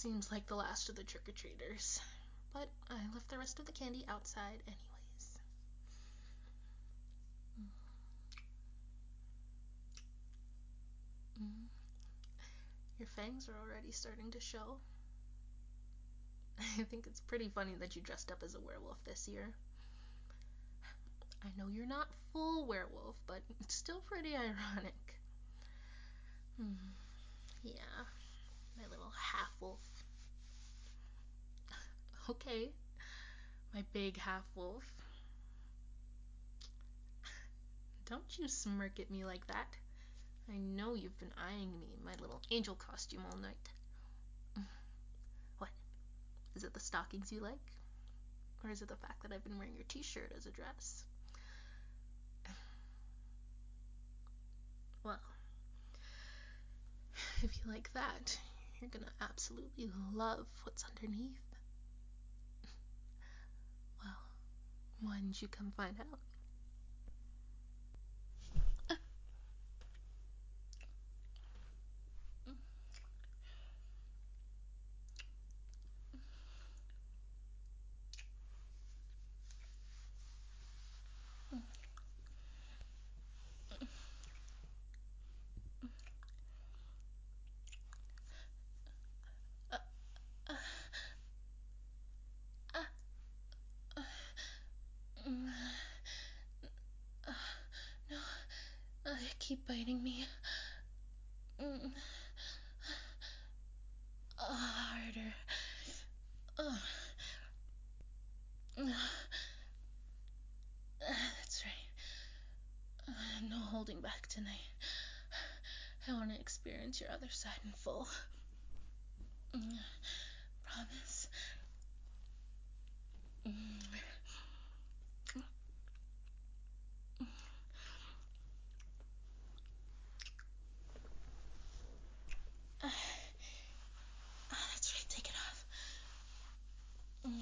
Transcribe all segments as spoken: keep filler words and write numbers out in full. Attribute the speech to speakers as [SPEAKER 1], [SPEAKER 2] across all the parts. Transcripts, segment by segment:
[SPEAKER 1] Seems like the last of the trick-or-treaters. But I left the rest of the candy outside anyways. Mm. Your fangs are already starting to show. I think it's pretty funny that you dressed up as a werewolf this year. I know you're not full werewolf, but it's still pretty ironic. Hmm. Yeah, my little half-wolf. Okay, my big half-wolf. Don't you smirk at me like that. I know you've been eyeing me in my little angel costume all night. What? Is it the stockings you like? Or is it the fact that I've been wearing your t-shirt as a dress? Well, if you like that, you're gonna absolutely love what's underneath. Well, why didn't you come find out? No, uh, keep biting me. Mm. Uh, harder. Uh. Uh. That's right. Uh, no holding back tonight. I want to experience your other side in full. Mm. Promise. Mm. Uh. That's right, take it off. Mm.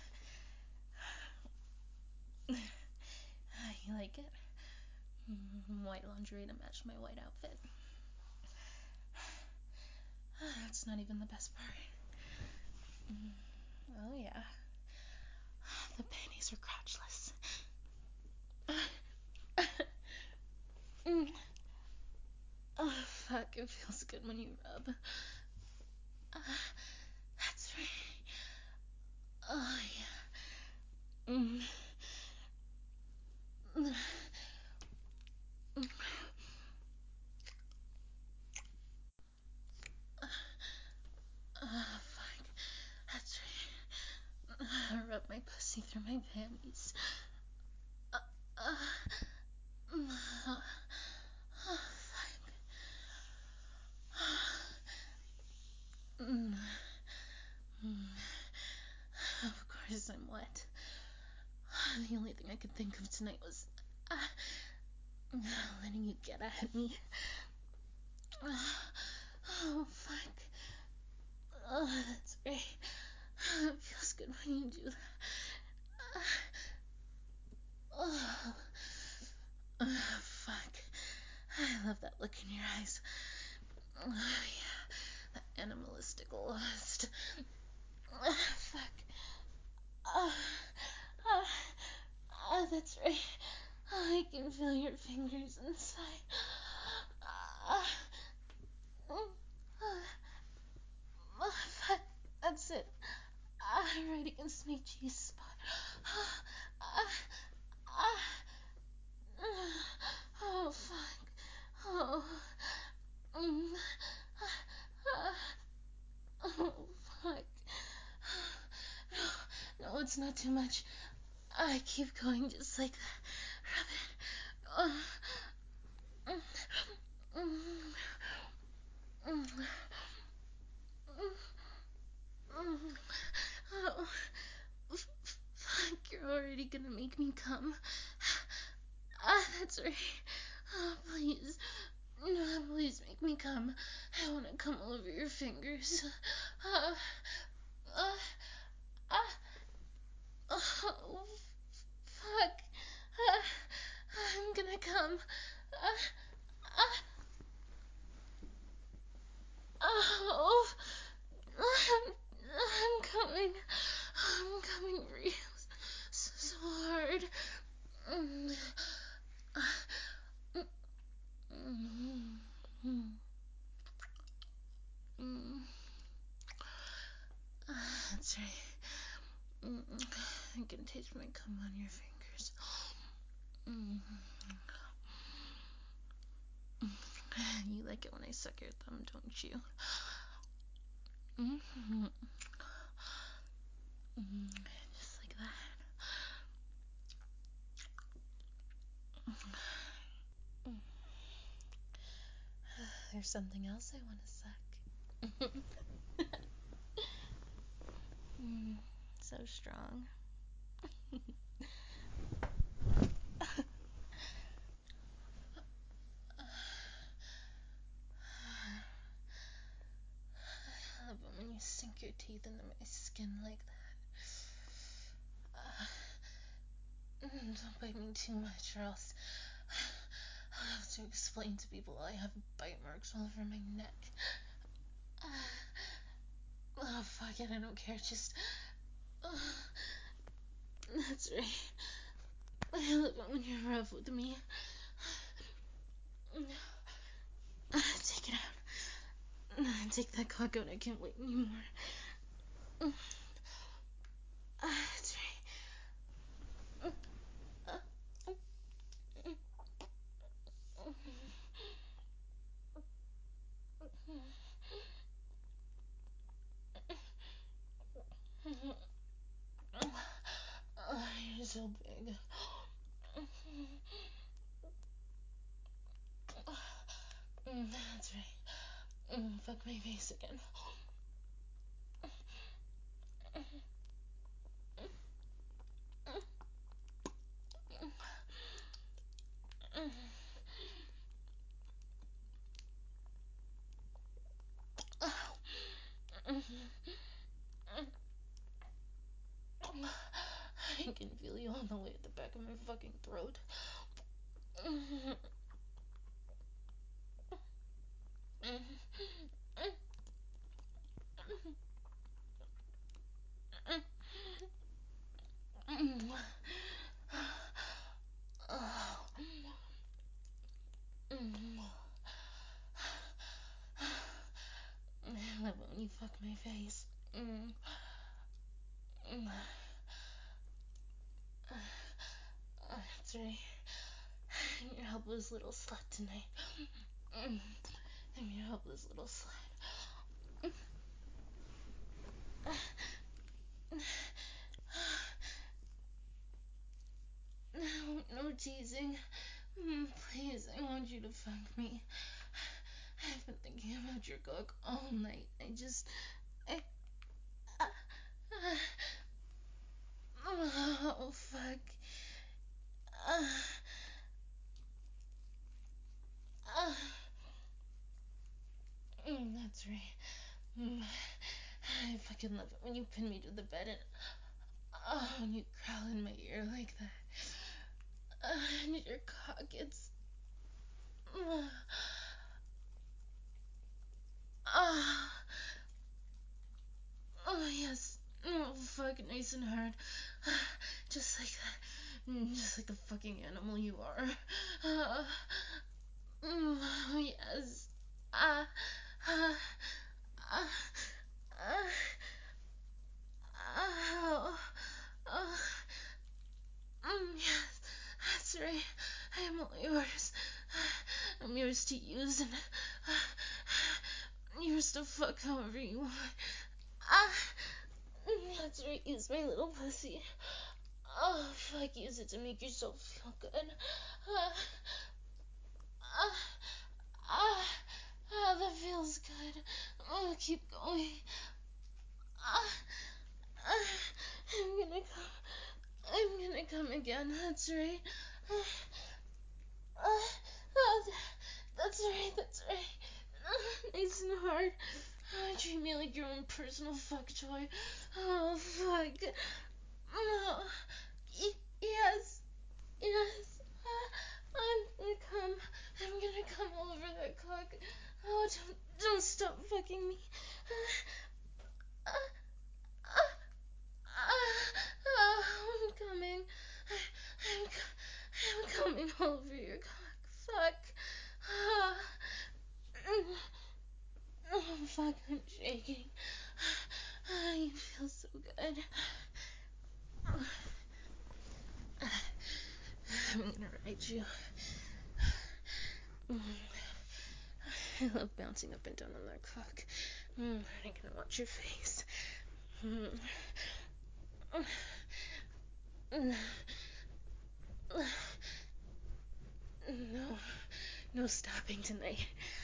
[SPEAKER 1] You like it? Mm, white lingerie to match my white outfit. That's not even the best part. Mm. Oh yeah. The panties are crotchless. Mm. Oh fuck, it feels good when you rub. Uh, that's right. Oh yeah. Mm. Mm. Oh fuck. That's right. I rub my pussy through my panties. Uh, uh, mm, uh, oh fuck. Mm. Mm. Of course I'm wet. The only thing I could think of tonight was uh, letting you get at me. Oh fuck. Oh, that's right. It feels good when you do that. Oh, oh fuck. I love that look in your eyes. Oh yeah, that animalistic lust. Oh, fuck. Oh, oh, oh, that's right. Oh, I can feel your fingers inside. Oh, oh, oh, fuck. That's it. Ah, right against my G spot. Ah, ah, ah. Oh, fuck. Oh, mm, ah, oh, fuck. No, no, it's not too much. I keep going just like that. Rub it. Oh, mm, mm, mm, mm, oh, fuck, you're already gonna make me come. Ah, that's right. Oh, please. No, please make me come. I wanna come all over your fingers. Ah, ah, ah, oh, fuck. Ah, I'm gonna come. Ah, ah, oh, I'm right. Mm, I can taste my cum on your fingers. Mm. You like it when I suck your thumb, don't you? Mm-hmm. Mm, just like that. Mm. There's something else I want to suck. Mm, so strong. I love it when you sink your teeth into my skin like that. Uh, don't bite me too much, or else I'll have to explain to people I have bite marks all over my neck. Uh, oh, fuck it, I don't care. Just. Uh, that's right. I love it when you're rough with me. Uh, take it out. Uh, take that cock out. I can't wait anymore. Uh, that's right. Uh, uh, oh, you're so big. Mm, that's right. Mm, fuck my face again. I can feel you all the way at the back of my fucking throat. I love it when you fuck my face. Mm. Mm. That's right. I'm your helpless little slut tonight. Mm. I'm your helpless little slut. No, no teasing. Mm, please, I want you to fuck me. I've been thinking about your cock all night. I just. I. Uh, uh, oh, fuck. Uh, uh, mm, that's right. Mm, I fucking love it when you pin me to the bed and. Oh, when you growl in my ear like that. Uh, and your cock, it's. Uh, uh, oh, yes. Oh, fuck, nice and hard. Just like that. Mm, just like the fucking animal you are. Uh, mm, oh, yes. Ah, ah, ah, ah, ah, ah, mm, yes, that's right. I am all yours. I'm yours to use and yours to fuck however you want. Ah, that's right. Use my little pussy. Oh, fuck, use it to make yourself feel good. Ah, ah, ah, ah, that feels good. Oh, keep going. Ah, ah, I'm gonna come. I'm gonna come again. That's right. Ah, ah, ah, that's right. That's right. Ah, nice and hard. Oh, treat me like your own personal fuck toy. Oh, fuck. Oh, y- yes. Yes. Ah, I'm gonna come. I'm gonna come all over that cock. Oh, don't, don't stop fucking me. Ah, ah, ah, ah, ah, I'm coming. I, I'm, I'm coming all over your cock. Fuck. Ah, oh, fuck, I'm shaking. You feel so good. I'm gonna ride you. I love bouncing up and down on that cock. I'm gonna watch your face. No, no stopping tonight.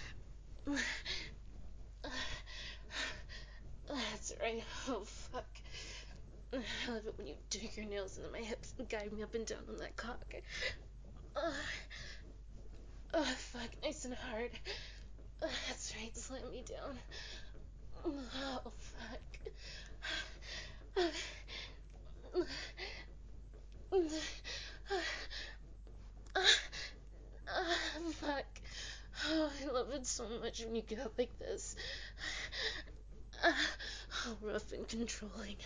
[SPEAKER 1] That's right. Oh, fuck. I love it when you dig your nails into my hips and guide me up and down on that cock. Oh, oh fuck. Nice and hard. That's right. Slam me down. Oh, fuck. Fuck. Oh, I love it so much when you get up like this. Oh, rough and controlling.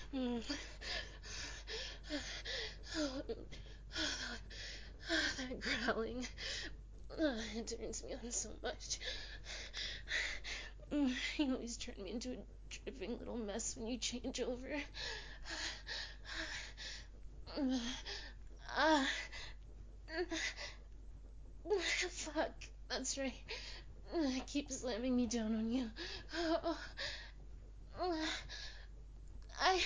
[SPEAKER 1] That growling. It turns me on so much. You always turn me into a dripping little mess when you change over. Ah. Fuck. That's right. Keep slamming me down on you. I...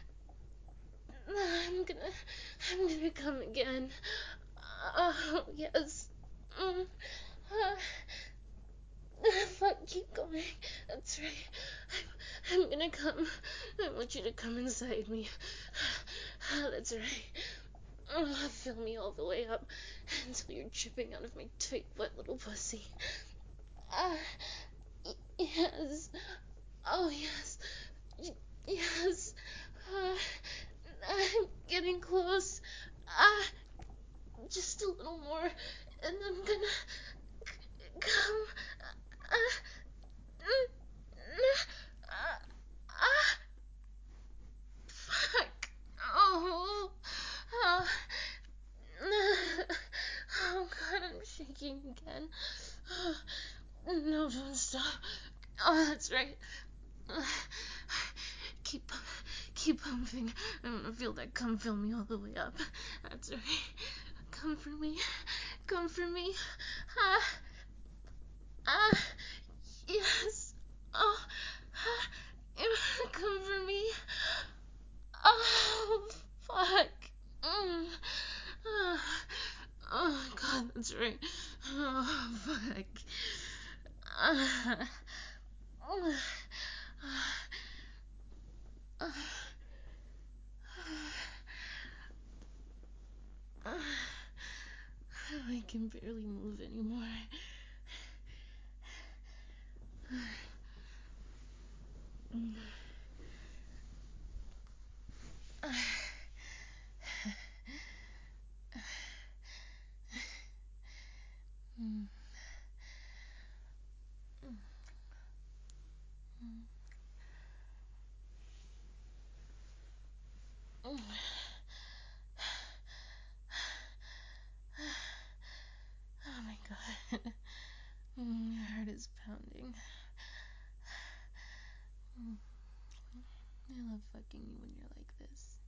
[SPEAKER 1] I'm gonna... I'm gonna come again. Oh, yes. Mm. Uh, fuck, keep going. That's right. I'm, I'm gonna come. I want you to come inside me. That's right. Oh, fill me all the way up until you're dripping out of my tight, wet little pussy. Ah, uh, yes. Oh, yes. Yes. Uh, I'm getting close. Ah, uh, just a little more, and I'm gonna c- come. Uh, uh, uh, fuck. Oh. Uh, oh, God, I'm shaking again. No, don't stop. Oh, that's right. Keep, keep pumping. I want to feel that cum fill me all the way up. That's right. Come for me. Come for me. Ah, ah, yes. Oh, ah, come for me. Oh, fuck. Mm. Oh, oh, God, that's right. Oh, fuck. Ah. Oh, I can barely move anymore. Oh my God. My heart is pounding. I love fucking you when you're like this.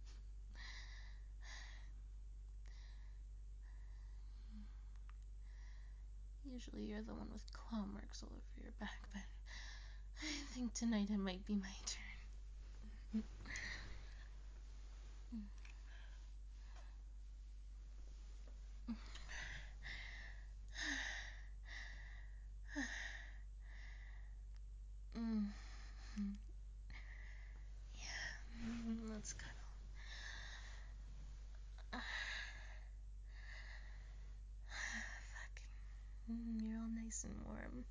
[SPEAKER 1] Usually you're the one with claw marks all over your back, but I think tonight it might be my turn. Mm. Yeah, mm, let's cuddle. Fuck. Mm, you're all nice and warm.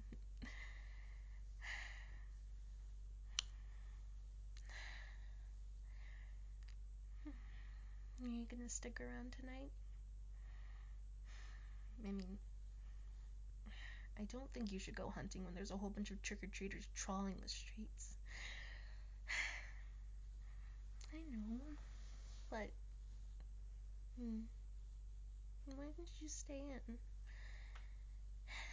[SPEAKER 1] Are you gonna stick around tonight? I mean, I don't think you should go hunting when there's a whole bunch of trick-or-treaters trawling the streets. I know, but hmm, why don't you stay in?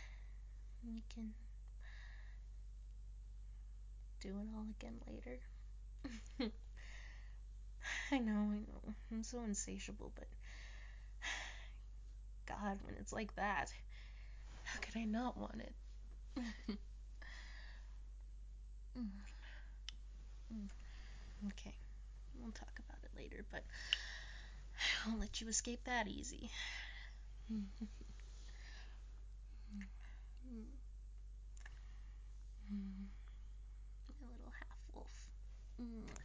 [SPEAKER 1] We can do it all again later. I know, I know. I'm so insatiable, but God, when it's like that, how could I not want it? Okay, we'll talk about it later, but I won't let you escape that easy. My little half wolf.